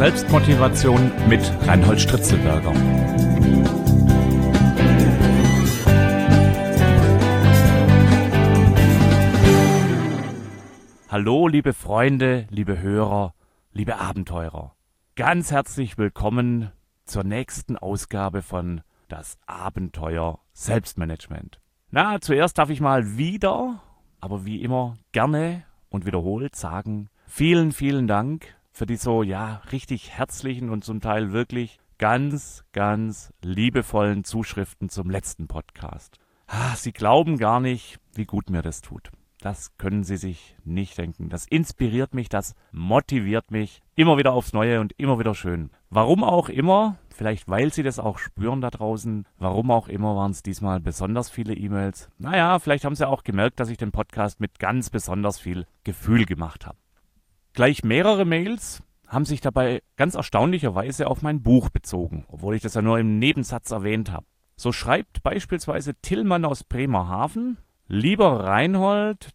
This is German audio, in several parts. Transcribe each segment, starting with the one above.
Selbstmotivation mit Reinhold Stritzelberger. Hallo, liebe Freunde, liebe Hörer, liebe Abenteurer. Ganz herzlich willkommen zur nächsten Ausgabe von Das Abenteuer Selbstmanagement. Na, zuerst darf ich mal wieder, aber wie immer gerne und wiederholt sagen, vielen, vielen Dank für die so, richtig herzlichen und zum Teil wirklich ganz, ganz liebevollen Zuschriften zum letzten Podcast. Sie glauben gar nicht, wie gut mir das tut. Das können Sie sich nicht denken. Das inspiriert mich, das motiviert mich immer wieder aufs Neue und immer wieder schön. Warum auch immer, vielleicht weil Sie das auch spüren da draußen, warum auch immer waren es diesmal besonders viele E-Mails. Naja, vielleicht haben Sie auch gemerkt, dass ich den Podcast mit ganz besonders viel Gefühl gemacht habe. Gleich mehrere Mails haben sich dabei ganz erstaunlicherweise auf mein Buch bezogen, obwohl ich das ja nur im Nebensatz erwähnt habe. So schreibt beispielsweise Tillmann aus Bremerhaven: Lieber Reinhold,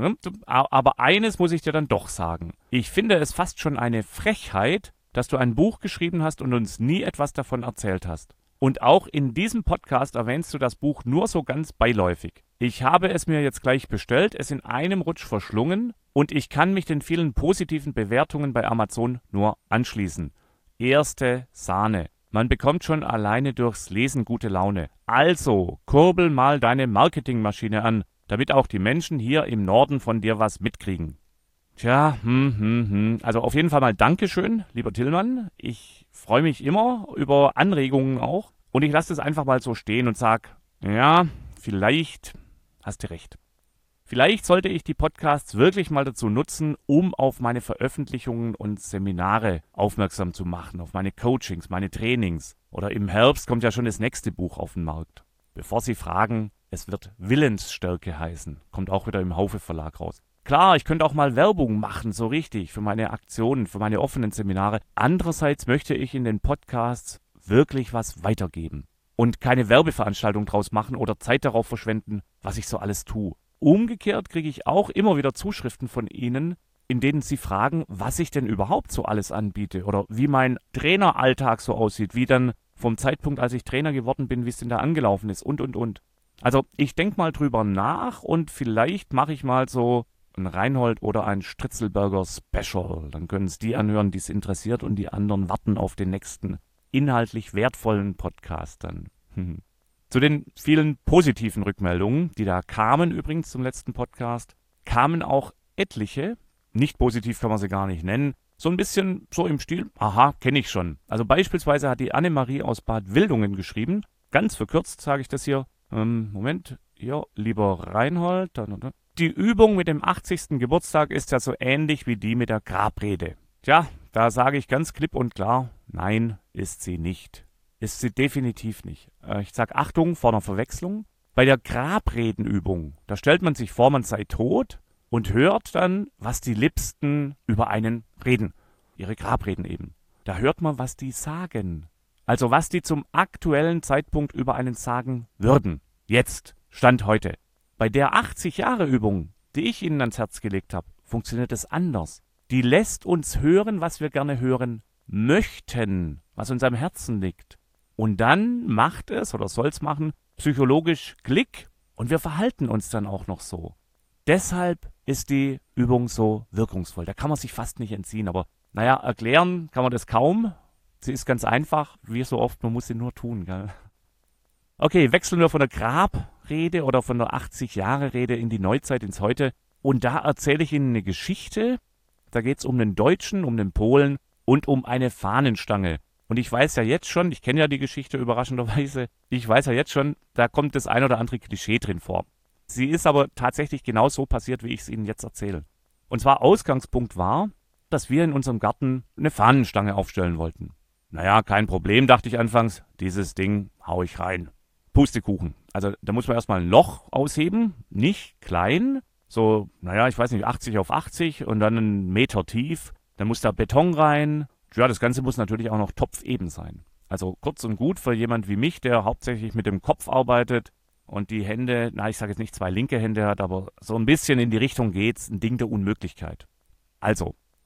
aber eines muss ich dir dann doch sagen. Ich finde es fast schon eine Frechheit, dass du ein Buch geschrieben hast und uns nie etwas davon erzählt hast. Und auch in diesem Podcast erwähnst du das Buch nur so ganz beiläufig. Ich habe es mir jetzt gleich bestellt, es in einem Rutsch verschlungen und ich kann mich den vielen positiven Bewertungen bei Amazon nur anschließen. Erste Sahne. Man bekommt schon alleine durchs Lesen gute Laune. Also, kurbel mal deine Marketingmaschine an, damit auch die Menschen hier im Norden von dir was mitkriegen. Tja, Also auf jeden Fall mal Dankeschön, lieber Tillmann. Ich freue mich immer über Anregungen auch. Und ich lasse es einfach mal so stehen und sag, ja, vielleicht hast du recht. Vielleicht sollte ich die Podcasts wirklich mal dazu nutzen, um auf meine Veröffentlichungen und Seminare aufmerksam zu machen, auf meine Coachings, meine Trainings. Oder im Herbst kommt ja schon das nächste Buch auf den Markt. Bevor Sie fragen, es wird Willensstärke heißen. Kommt auch wieder im Haufe Verlag raus. Klar, ich könnte auch mal Werbung machen, so richtig, für meine Aktionen, für meine offenen Seminare. Andererseits möchte ich in den Podcasts wirklich was weitergeben. Und keine Werbeveranstaltung draus machen oder Zeit darauf verschwenden, was ich so alles tue. Umgekehrt kriege ich auch immer wieder Zuschriften von Ihnen, in denen Sie fragen, was ich denn überhaupt so alles anbiete oder wie mein Traineralltag so aussieht, wie dann vom Zeitpunkt, als ich Trainer geworden bin, wie es denn da angelaufen ist und. Also ich denke mal drüber nach und vielleicht mache ich mal so ein Reinhold oder ein Stritzelberger Special. Dann können es die anhören, die es interessiert und die anderen warten auf den nächsten inhaltlich wertvollen Podcast dann. Zu den vielen positiven Rückmeldungen, die da kamen übrigens zum letzten Podcast, kamen auch etliche, nicht positiv kann man sie gar nicht nennen, so ein bisschen so im Stil, aha, kenne ich schon. Also beispielsweise hat die Annemarie aus Bad Wildungen geschrieben, ganz verkürzt sage ich das hier, lieber Reinhold, die Übung mit dem 80. Geburtstag ist ja so ähnlich wie die mit der Grabrede. Tja, da sage ich ganz klipp und klar, nein, ist sie nicht. Ist sie definitiv nicht. Ich sage Achtung vor einer Verwechslung. Bei der Grabredenübung, da stellt man sich vor, man sei tot und hört dann, was die Liebsten über einen reden. Ihre Grabreden eben. Da hört man, was die sagen. Also was die zum aktuellen Zeitpunkt über einen sagen würden. Jetzt, Stand heute. Bei der 80-Jahre-Übung, die ich Ihnen ans Herz gelegt habe, funktioniert es anders. Die lässt uns hören, was wir gerne hören möchten, was uns am Herzen liegt. Und dann macht es, oder soll es machen, psychologisch Klick und wir verhalten uns dann auch noch so. Deshalb ist die Übung so wirkungsvoll. Da kann man sich fast nicht entziehen, aber erklären kann man das kaum. Sie ist ganz einfach, wie so oft, man muss sie nur tun. Gell? Okay, wechseln wir von der Grabrede oder von der 80-Jahre-Rede in die Neuzeit, ins Heute. Und da erzähle ich Ihnen eine Geschichte. Da geht es um den Deutschen, um den Polen und um eine Fahnenstange. Und ich weiß ja jetzt schon, ich kenne ja die Geschichte überraschenderweise, ich weiß ja jetzt schon, da kommt das ein oder andere Klischee drin vor. Sie ist aber tatsächlich genau so passiert, wie ich es Ihnen jetzt erzähle. Und zwar Ausgangspunkt war, dass wir in unserem Garten eine Fahnenstange aufstellen wollten. Kein Problem, dachte ich anfangs, dieses Ding hau ich rein. Pustekuchen. Also da muss man erstmal ein Loch ausheben, nicht klein, so, 80 auf 80 und dann 1 Meter tief. Dann muss da Beton rein. Ja, das Ganze muss natürlich auch noch topfeben sein. Also kurz und gut für jemand wie mich, der hauptsächlich mit dem Kopf arbeitet und die Hände, ich sage jetzt nicht 2 linke Hände hat, aber so ein bisschen in die Richtung geht's, ein Ding der Unmöglichkeit. Also,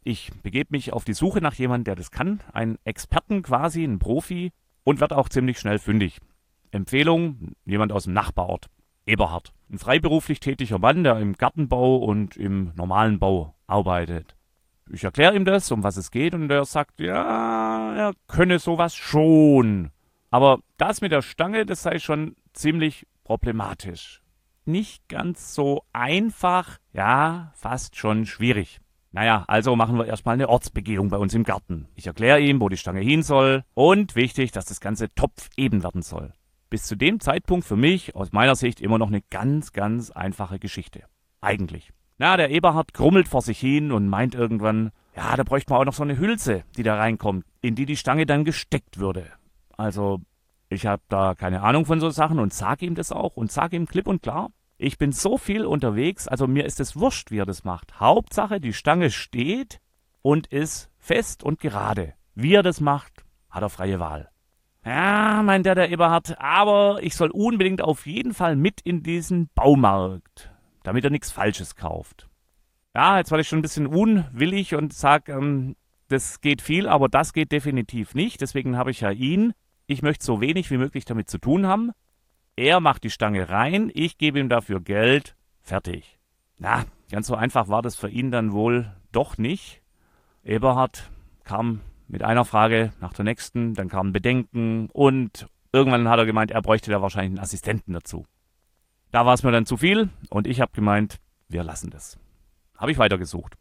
Ich begebe mich auf die Suche nach jemandem, der das kann, einen Experten quasi, einen Profi und werde auch ziemlich schnell fündig. Empfehlung, jemand aus dem Nachbarort, Eberhard. Ein freiberuflich tätiger Mann, der im Gartenbau und im normalen Bau arbeitet. Ich erkläre ihm das, um was es geht, und er sagt, ja, er könne sowas schon. Aber das mit der Stange, das sei schon ziemlich problematisch. Nicht ganz so einfach, ja, fast schon schwierig. Naja, also machen wir erstmal eine Ortsbegehung bei uns im Garten. Ich erkläre ihm, wo die Stange hin soll und wichtig, dass das Ganze topfeben werden soll. Bis zu dem Zeitpunkt für mich, aus meiner Sicht, immer noch eine ganz, ganz einfache Geschichte. Eigentlich. Na, der Eberhard grummelt vor sich hin und meint irgendwann, ja, da bräuchte man auch noch so eine Hülse, die da reinkommt, in die Stange dann gesteckt würde. Also, ich habe da keine Ahnung von so Sachen und sage ihm das auch und sage ihm klipp und klar, ich bin so viel unterwegs, also mir ist es wurscht, wie er das macht. Hauptsache, die Stange steht und ist fest und gerade. Wie er das macht, hat er freie Wahl. Ja, meint der Eberhard, aber ich soll unbedingt auf jeden Fall mit in diesen Baumarkt, damit er nichts Falsches kauft. Ja, jetzt war ich schon ein bisschen unwillig und sage, das geht viel, aber das geht definitiv nicht. Deswegen habe ich ja ihn. Ich möchte so wenig wie möglich damit zu tun haben. Er macht die Stange rein, ich gebe ihm dafür Geld, fertig. Na, ganz so einfach war das für ihn dann wohl doch nicht. Eberhard kam mit einer Frage nach der nächsten, dann kamen Bedenken und irgendwann hat er gemeint, er bräuchte da wahrscheinlich einen Assistenten dazu. Da war es mir dann zu viel und ich habe gemeint, wir lassen das. Habe ich weitergesucht.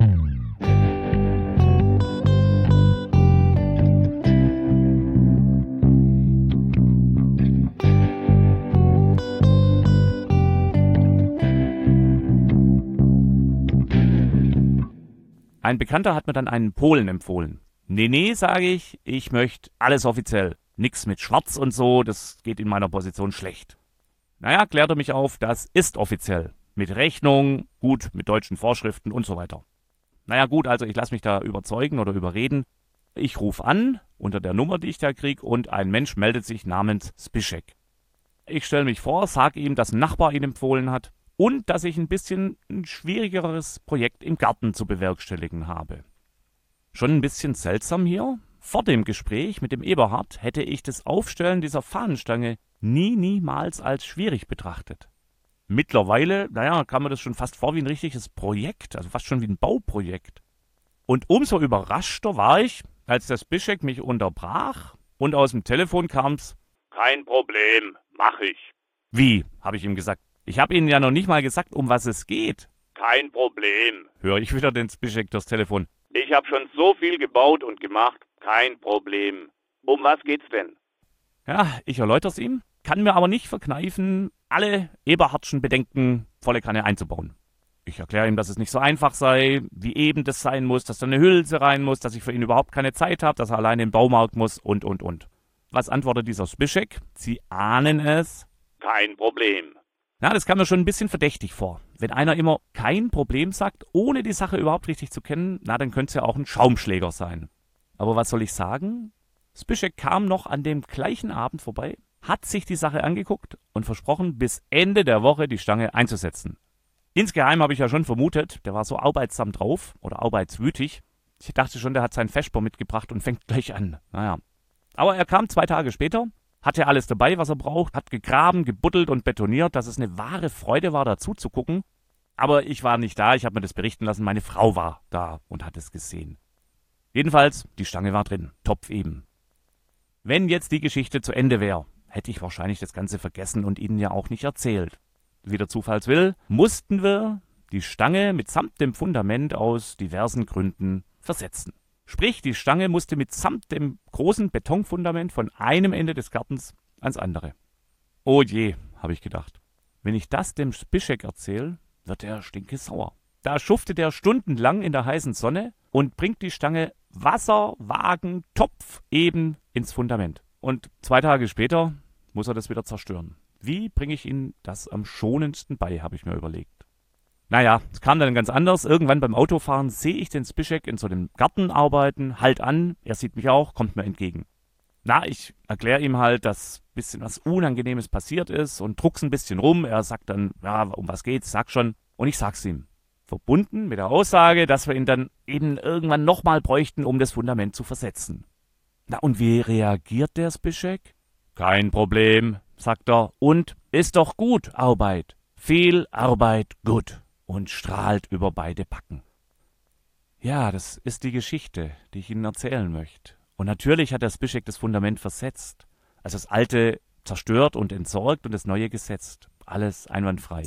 Ein Bekannter hat mir dann einen Polen empfohlen. Nee, sage ich möchte alles offiziell. Nix mit Schwarz und so, das geht in meiner Position schlecht. Naja, klärt er mich auf, das ist offiziell. Mit Rechnung, gut, mit deutschen Vorschriften und so weiter. Naja gut, also ich lasse mich da überzeugen oder überreden. Ich rufe an, unter der Nummer, die ich da kriege, und ein Mensch meldet sich namens Spischek. Ich stelle mich vor, sage ihm, dass ein Nachbar ihn empfohlen hat und dass ich ein bisschen ein schwierigeres Projekt im Garten zu bewerkstelligen habe. Schon ein bisschen seltsam hier. Vor dem Gespräch mit dem Eberhard hätte ich das Aufstellen dieser Fahnenstange niemals als schwierig betrachtet. Mittlerweile, kam mir das schon fast vor wie ein richtiges Projekt, also fast schon wie ein Bauprojekt. Und umso überraschter war ich, als der Spischek mich unterbrach und aus dem Telefon kam's: Kein Problem, mach ich. Wie, habe ich ihm gesagt. Ich habe Ihnen ja noch nicht mal gesagt, um was es geht. Kein Problem. Höre ich wieder den Spischek durchs Telefon. Ich habe schon so viel gebaut und gemacht. Kein Problem. Um was geht's denn? Ja, ich erläutere es ihm, kann mir aber nicht verkneifen, alle Eberhardschen Bedenken volle Kanne einzubauen. Ich erkläre ihm, dass es nicht so einfach sei, wie eben das sein muss, dass da eine Hülse rein muss, dass ich für ihn überhaupt keine Zeit habe, dass er alleine in den Baumarkt muss und. Was antwortet dieser Spischek? Sie ahnen es. Kein Problem. Na, das kam mir schon ein bisschen verdächtig vor. Wenn einer immer kein Problem sagt, ohne die Sache überhaupt richtig zu kennen, na, dann könnte es ja auch ein Schaumschläger sein. Aber was soll ich sagen? Spischek kam noch an dem gleichen Abend vorbei, hat sich die Sache angeguckt und versprochen, bis Ende der Woche die Stange einzusetzen. Insgeheim habe ich ja schon vermutet, der war so arbeitsam drauf oder arbeitswütig. Ich dachte schon, der hat seinen Feschbar mitgebracht und fängt gleich an. Naja. Aber er kam 2 Tage später, hatte alles dabei, was er braucht, hat gegraben, gebuddelt und betoniert, dass es eine wahre Freude war, dazu zu gucken. Aber ich war nicht da, ich habe mir das berichten lassen, meine Frau war da und hat es gesehen. Jedenfalls, die Stange war drin, topfeben. Wenn jetzt die Geschichte zu Ende wäre, hätte ich wahrscheinlich das Ganze vergessen und Ihnen ja auch nicht erzählt. Wie der Zufall will, mussten wir die Stange mitsamt dem Fundament aus diversen Gründen versetzen. Sprich, die Stange musste mitsamt dem großen Betonfundament von einem Ende des Gartens ans andere. Oh je, habe ich gedacht. Wenn ich das dem Spischek erzähle, wird er stinkesauer. Da schuftet er stundenlang in der heißen Sonne und bringt die Stange Wasserwagen Topf eben ins Fundament. Und 2 Tage später muss er das wieder zerstören. Wie bringe ich Ihnen das am schonendsten bei, habe ich mir überlegt. Naja, es kam dann ganz anders. Irgendwann beim Autofahren sehe ich den Spischek in so einem Garten arbeiten, halt an, er sieht mich auch, kommt mir entgegen. Na, ich erkläre ihm halt, dass ein bisschen was Unangenehmes passiert ist und druck's ein bisschen rum. Er sagt dann, ja, um was geht's, sag schon. Und ich sag's ihm. verbunden mit der Aussage, dass wir ihn dann eben irgendwann nochmal bräuchten, um das Fundament zu versetzen. Na, und wie reagiert der Zbyszek? Kein Problem, sagt er, und ist doch gut, Arbeit. Viel Arbeit, gut. Und strahlt über beide Backen. Ja, das ist die Geschichte, die ich Ihnen erzählen möchte. Und natürlich hat der Zbyszek das Fundament versetzt. Also das Alte zerstört und entsorgt und das Neue gesetzt. Alles einwandfrei.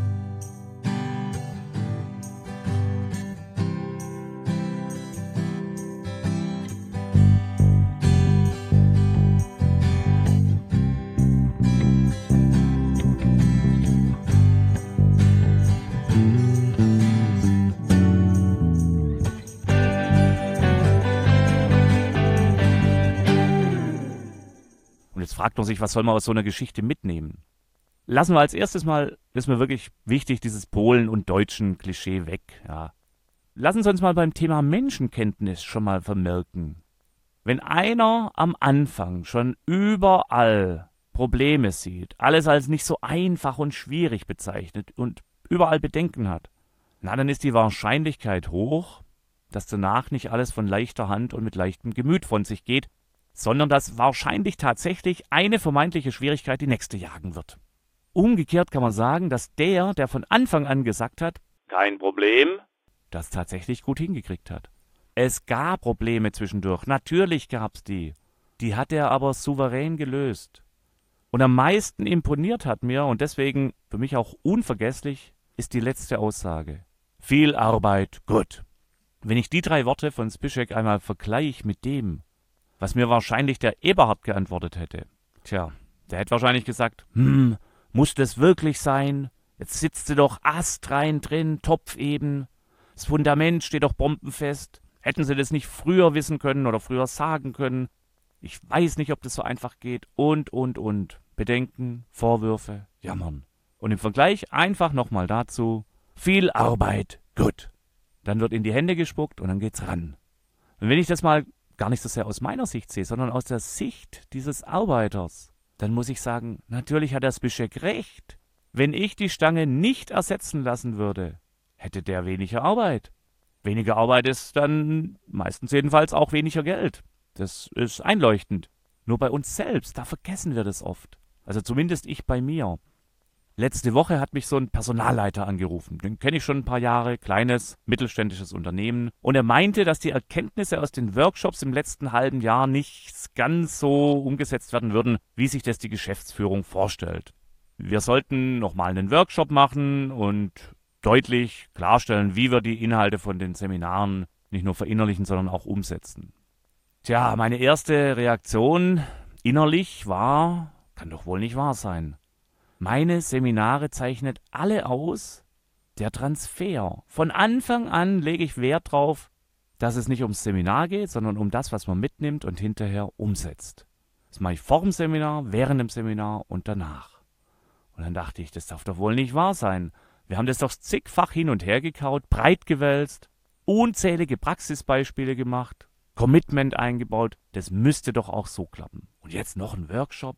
Und jetzt fragt man sich, was soll man aus so einer Geschichte mitnehmen? Lassen wir als erstes mal, ist mir wirklich wichtig, dieses Polen- und Deutschen-Klischee weg. Ja. Lassen Sie uns mal beim Thema Menschenkenntnis schon mal vermerken. Wenn einer am Anfang schon überall Probleme sieht, alles als nicht so einfach und schwierig bezeichnet und überall Bedenken hat, na, dann ist die Wahrscheinlichkeit hoch, dass danach nicht alles von leichter Hand und mit leichtem Gemüt von sich geht, sondern dass wahrscheinlich tatsächlich eine vermeintliche Schwierigkeit die nächste jagen wird. Umgekehrt kann man sagen, dass der von Anfang an gesagt hat, Kein Problem. das tatsächlich gut hingekriegt hat. Es gab Probleme zwischendurch, natürlich gab's die. Die hat er aber souverän gelöst. Und am meisten imponiert hat mir, und deswegen für mich auch unvergesslich, ist die letzte Aussage. Viel Arbeit, gut. Wenn ich die 3 Worte von Zbyszek einmal vergleiche mit dem, was mir wahrscheinlich der Eberhard geantwortet hätte. Tja, der hätte wahrscheinlich gesagt, muss das wirklich sein? Jetzt sitzt du doch astrein drin, Topf eben. Das Fundament steht doch bombenfest. Hätten sie das nicht früher wissen können oder früher sagen können? Ich weiß nicht, ob das so einfach geht. Und. Bedenken, Vorwürfe, Jammern. Und im Vergleich einfach nochmal dazu, viel Arbeit, gut. Dann wird in die Hände gespuckt und dann geht's ran. Und wenn ich das mal gar nicht so sehr aus meiner Sicht sehe, sondern aus der Sicht dieses Arbeiters, dann muss ich sagen, natürlich hat der Zbyszek recht. Wenn ich die Stange nicht ersetzen lassen würde, hätte der weniger Arbeit. Weniger Arbeit ist dann meistens jedenfalls auch weniger Geld. Das ist einleuchtend. Nur bei uns selbst, da vergessen wir das oft. Also zumindest ich bei mir. Letzte Woche hat mich so ein Personalleiter angerufen. Den kenne ich schon ein paar Jahre, kleines, mittelständisches Unternehmen. Und er meinte, dass die Erkenntnisse aus den Workshops im letzten halben Jahr nicht ganz so umgesetzt werden würden, wie sich das die Geschäftsführung vorstellt. Wir sollten nochmal einen Workshop machen und deutlich klarstellen, wie wir die Inhalte von den Seminaren nicht nur verinnerlichen, sondern auch umsetzen. Tja, meine erste Reaktion innerlich war, kann doch wohl nicht wahr sein. Meine Seminare zeichnet alle aus, der Transfer. Von Anfang an lege ich Wert drauf, dass es nicht ums Seminar geht, sondern um das, was man mitnimmt und hinterher umsetzt. Das mache ich vor dem Seminar, während dem Seminar und danach. Und dann dachte ich, das darf doch wohl nicht wahr sein. Wir haben das doch zigfach hin und her gekaut, breit gewälzt, unzählige Praxisbeispiele gemacht, Commitment eingebaut. Das müsste doch auch so klappen. Und jetzt noch ein Workshop.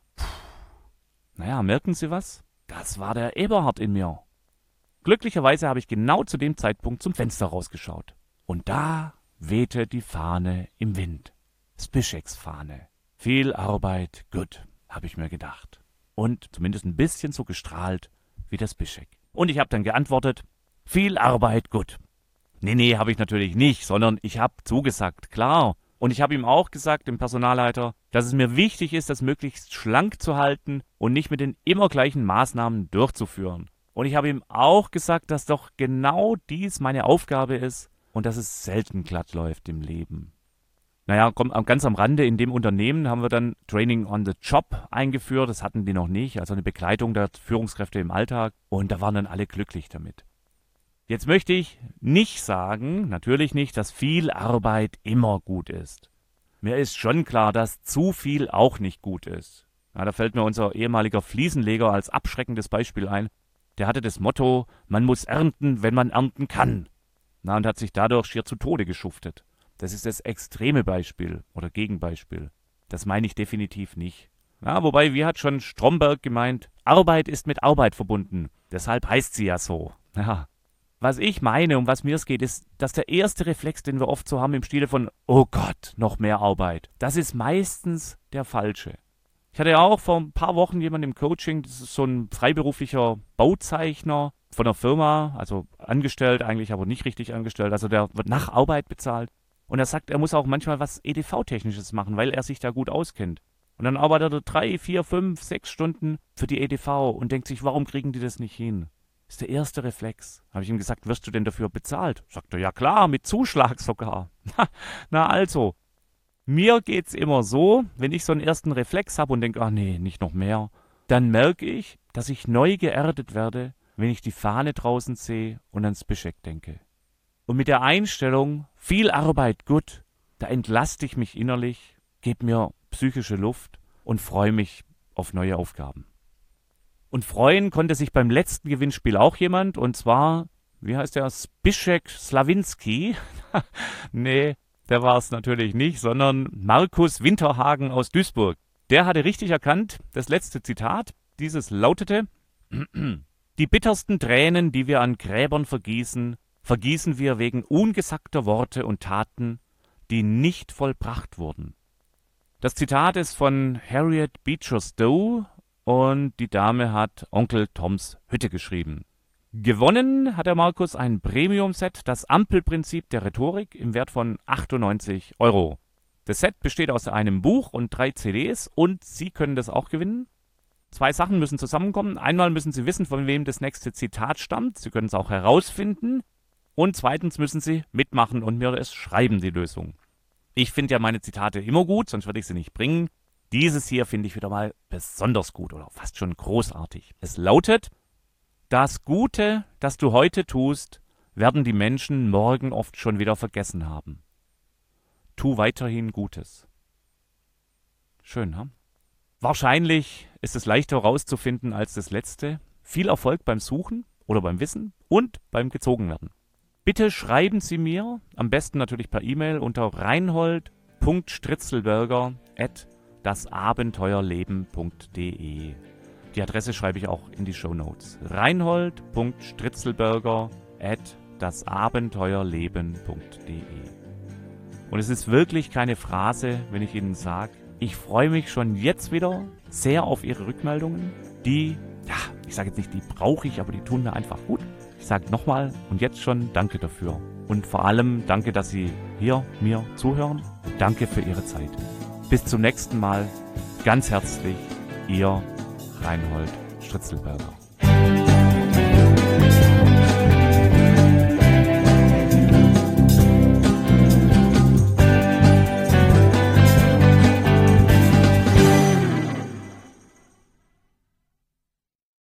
Naja, merken Sie was? Das war der Eberhard in mir. Glücklicherweise habe ich genau zu dem Zeitpunkt zum Fenster rausgeschaut. Und da wehte die Fahne im Wind. Zbyszeks Fahne. Viel Arbeit, gut, habe ich mir gedacht. Und zumindest ein bisschen so gestrahlt wie der Zbyszek. Und ich habe dann geantwortet, viel Arbeit, gut. Nee, habe ich natürlich nicht, sondern ich habe zugesagt, klar. Und ich habe ihm auch gesagt, dem Personalleiter, dass es mir wichtig ist, das möglichst schlank zu halten und nicht mit den immer gleichen Maßnahmen durchzuführen. Und ich habe ihm auch gesagt, dass doch genau dies meine Aufgabe ist und dass es selten glatt läuft im Leben. Naja, ganz am Rande, in dem Unternehmen haben wir dann Training on the Job eingeführt. Das hatten die noch nicht, also eine Begleitung der Führungskräfte im Alltag. Und da waren dann alle glücklich damit. Jetzt möchte ich nicht sagen, natürlich nicht, dass viel Arbeit immer gut ist. Mir ist schon klar, dass zu viel auch nicht gut ist. Ja, da fällt mir unser ehemaliger Fliesenleger als abschreckendes Beispiel ein. Der hatte das Motto, man muss ernten, wenn man ernten kann. Na, und hat sich dadurch schier zu Tode geschuftet. Das ist das extreme Beispiel oder Gegenbeispiel. Das meine ich definitiv nicht. Ja, wobei, wie hat schon Stromberg gemeint, Arbeit ist mit Arbeit verbunden. Deshalb heißt sie ja so. Ja. Was ich meine, um was mir es geht, ist, dass der erste Reflex, den wir oft so haben im Stile von, oh Gott, noch mehr Arbeit, das ist meistens der falsche. Ich hatte ja auch vor ein paar Wochen jemanden im Coaching, das ist so ein freiberuflicher Bauzeichner von einer Firma, also angestellt eigentlich, aber nicht richtig angestellt, also der wird nach Arbeit bezahlt. Und er sagt, er muss auch manchmal was EDV-Technisches machen, weil er sich da gut auskennt. Und dann arbeitet er 3, 4, 5, 6 Stunden für die EDV und denkt sich, warum kriegen die das nicht hin? Das ist der erste Reflex. Habe ich ihm gesagt, wirst du denn dafür bezahlt? Sagt er, ja klar, mit Zuschlag sogar. Na also, mir geht's immer so, wenn ich so einen ersten Reflex habe und denke, ach nee, nicht noch mehr, dann merke ich, dass ich neu geerdet werde, wenn ich die Fahne draußen sehe und ans Bescheck denke. Und mit der Einstellung, viel Arbeit, gut, da entlaste ich mich innerlich, gebe mir psychische Luft und freue mich auf neue Aufgaben. Und freuen konnte sich beim letzten Gewinnspiel auch jemand, und zwar, wie heißt der, Zbyszek Slawinski? Nee, der war es natürlich nicht, sondern Markus Winterhagen aus Duisburg. Der hatte richtig erkannt, das letzte Zitat, dieses lautete, die bittersten Tränen, die wir an Gräbern vergießen, vergießen wir wegen ungesagter Worte und Taten, die nicht vollbracht wurden. Das Zitat ist von Harriet Beecher Stowe und die Dame hat Onkel Toms Hütte geschrieben. Gewonnen hat der Markus ein Premium-Set, das Ampelprinzip der Rhetorik, im Wert von 98 €. Das Set besteht aus einem Buch und 3 CDs und Sie können das auch gewinnen. 2 Sachen müssen zusammenkommen. Einmal müssen Sie wissen, von wem das nächste Zitat stammt. Sie können es auch herausfinden. Und zweitens müssen Sie mitmachen und mir es schreiben, die Lösung. Ich finde ja meine Zitate immer gut, sonst würde ich sie nicht bringen. Dieses hier finde ich wieder mal besonders gut oder fast schon großartig. Es lautet: Das Gute, das du heute tust, werden die Menschen morgen oft schon wieder vergessen haben. Tu weiterhin Gutes. Schön, ha? Wahrscheinlich ist es leichter herauszufinden als das letzte. Viel Erfolg beim Suchen oder beim Wissen und beim Gezogenwerden. Bitte schreiben Sie mir, am besten natürlich per E-Mail unter reinhold.stritzelberger@dasabenteuerleben.de. Die Adresse schreibe ich auch in die Shownotes. reinhold.stritzelberger@dasabenteuerleben.de. Und es ist wirklich keine Phrase, wenn ich Ihnen sage, ich freue mich schon jetzt wieder sehr auf Ihre Rückmeldungen. Die, ja, ich sage jetzt nicht, die brauche ich, aber die tun mir einfach gut. Ich sage nochmal und jetzt schon danke dafür. Und vor allem danke, dass Sie hier mir zuhören. Danke für Ihre Zeit. Bis zum nächsten Mal. Ganz herzlich, Ihr Reinhold Stritzelberger.